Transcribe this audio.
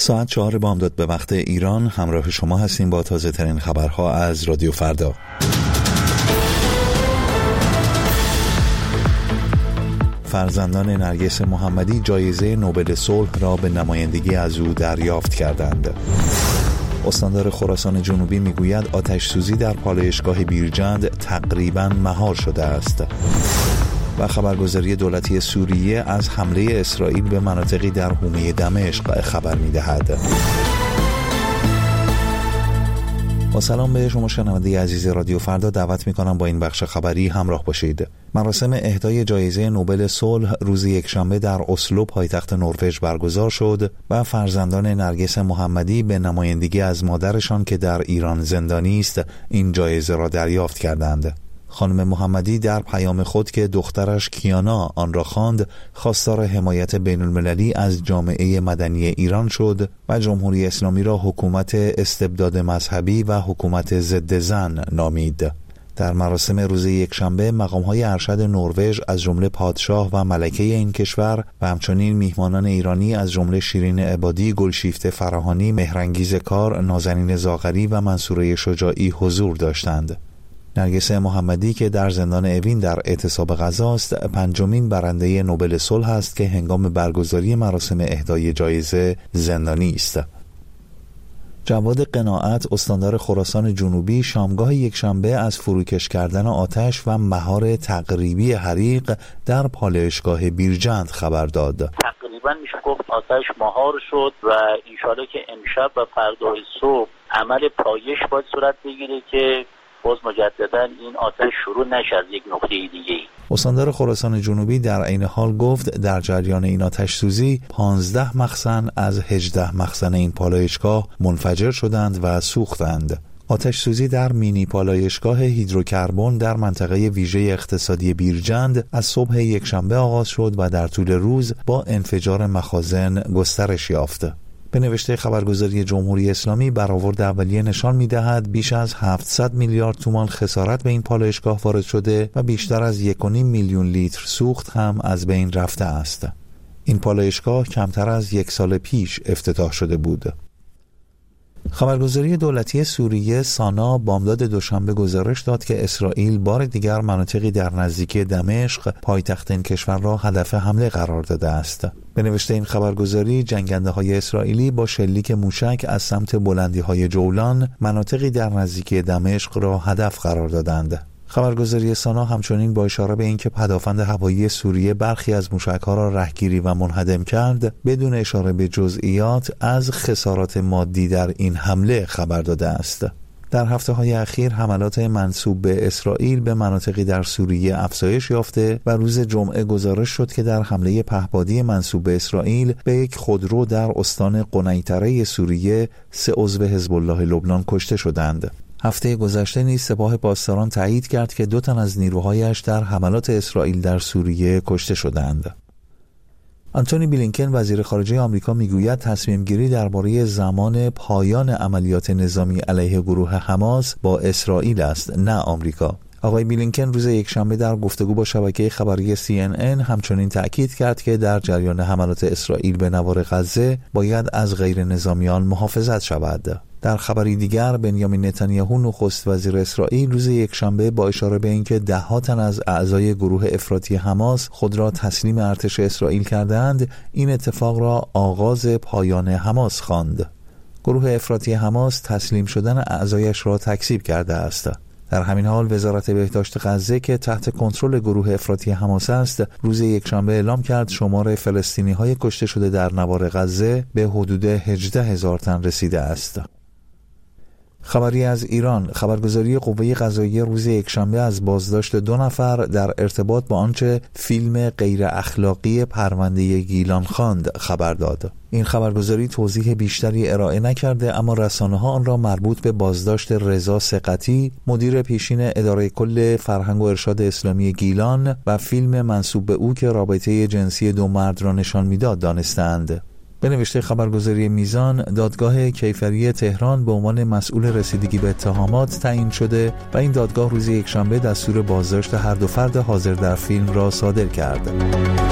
ساعت 4 بامداد به وقت ایران همراه شما هستیم با تازه ترین خبرها از رادیو فردا. فرزندان نرگس محمدی جایزه نوبل صلح را به نمایندگی از او دریافت کردند. استاندار خراسان جنوبی میگوید آتش سوزی در پالایشگاه بیرجند تقریباً مهار شده است. و خبرگزاری دولتی سوریه از حمله اسرائیل به مناطقی در حومه دمشق خبر می‌دهد. با سلام به شما شنونده عزیز رادیو فردا، دعوت می‌کنم با این بخش خبری همراه باشید. مراسم اهدای جایزه نوبل صلح روز یکشنبه در اسلو پایتخت نروژ برگزار شد و فرزندان نرگس محمدی به نمایندگی از مادرشان که در ایران زندانی است این جایزه را دریافت کردند. خانم محمدی در پیام خود که دخترش کیانا آن را خواند، خواستار حمایت بین المللی از جامعه مدنی ایران شد و جمهوری اسلامی را حکومت استبداد مذهبی و حکومت ضد زن نامید. در مراسم روز یکشنبه مقام‌های ارشد نروژ از جمله پادشاه و ملکه این کشور و همچنین میهمانان ایرانی از جمله شیرین عبادی، گلشیفته فراهانی، مهرانگیز کار، نازنین زاغری و منصوره شجاعی حضور داشتند. نرگس محمدی که در زندان اوین در اعتصاب غذا است، پنجمین برنده نوبل صلح است که هنگام برگزاری مراسم اهدای جایزه زندانی است. جواد قناعت، استاندار خراسان جنوبی، شامگاه یکشنبه از فروکش کردن آتش و مهار تقریبی حریق در پالایشگاه بیرجند خبر داد. تقریبا میشه گفت آتش مهار شد و انشالله که امشب و فردای صبح عمل پایش باید صورت بگیره که باز مجددا این آتش شروع نشه از یک نقطه دیگه. استاندار خراسان جنوبی در عین حال گفت در جریان این آتش سوزی 15 مخزن از 18 مخزن این پالایشگاه منفجر شدند و سوختند. آتش سوزی در مینی پالایشگاه هیدروکربن در منطقه ویژه اقتصادی بیرجند از صبح یکشنبه آغاز شد و در طول روز با انفجار مخازن گسترش یافت. به نوشته خبرگزاری جمهوری اسلامی، برآورد اولیه نشان می‌دهد بیش از 700 میلیارد تومان خسارت به این پالایشگاه وارد شده و بیشتر از 1.5 میلیون لیتر سوخت هم از بین رفته است. این پالایشگاه کمتر از 1 سال پیش افتتاح شده بود. خبرگزاری دولتی سوریه سانا بامداد دوشنبه گزارش داد که اسرائیل بار دیگر مناطقی در نزدیکی دمشق پایتخت این کشور را هدف حمله قرار داده است. به نوشته این خبرگزاری، جنگنده‌های اسرائیلی با شلیک موشک از سمت بلندی‌های جولان مناطقی در نزدیکی دمشق را هدف قرار دادند. خبرگزاری سانا همچنین با اشاره به اینکه پدافند هوایی سوریه برخی از موشک‌ها را رهگیری و منهدم کرد، بدون اشاره به جزئیات از خسارات مادی در این حمله خبر داده است. در هفته‌های اخیر حملات منسوب به اسرائیل به مناطقی در سوریه افزایش یافته و روز جمعه گزارش شد که در حمله پهپادی منسوب به اسرائیل به یک خودرو در استان قنیطره سوریه 3 عضو حزب الله لبنان کشته شدند. هفته گذشته نیز سپاه پاسداران تایید کرد که 2 تن از نیروهایش در حملات اسرائیل در سوریه کشته شدند. آنتونی بلینکن وزیر خارجه آمریکا میگوید تصمیم گیری درباره زمان پایان عملیات نظامی علیه گروه حماس با اسرائیل است، نه آمریکا. آقای بلینکن روز یکشنبه در گفتگو با شبکه خبری CNN همچنین تأکید کرد که در جریان حملات اسرائیل به نوار غزه باید از غیر نظامیان محافظت شود. در خبری دیگر، بنیامین نتانیاهو نخست وزیر اسرائیل روز یکشنبه با اشاره به اینکه 10 تن از اعضای گروه افراطی حماس خود را تسلیم ارتش اسرائیل کردند، این اتفاق را آغاز پایان حماس خواند. گروه افراطی حماس تسلیم شدن اعضایش را تکذیب کرده است. در همین حال وزارت بهداشت غزه که تحت کنترل گروه افراطی حماس است، روز یکشنبه اعلام کرد شمار فلسطینی‌های کشته شده در نوار غزه به حدود 18,000 تن رسیده است. خبری از ایران، خبرگزاری قوه قضاییه روز یکشنبه از بازداشت 2 نفر در ارتباط با آنچه فیلم غیر اخلاقی پرونده گیلان خواند خبر داد. این خبرگزاری توضیح بیشتری ارائه نکرده، اما رسانه‌ها آن را مربوط به بازداشت رضا ثقتی، مدیر پیشین اداره کل فرهنگ و ارشاد اسلامی گیلان و فیلم منسوب به او که رابطه جنسی 2 مرد را نشان می‌داد دانستند. به نوشته خبرگزاری میزان، دادگاه کیفری تهران به عنوان مسئول رسیدگی به اتهامات تعیین شده و این دادگاه روز یکشنبه دستور بازداشت هر 2 فرد حاضر در فیلم را صادر کرد.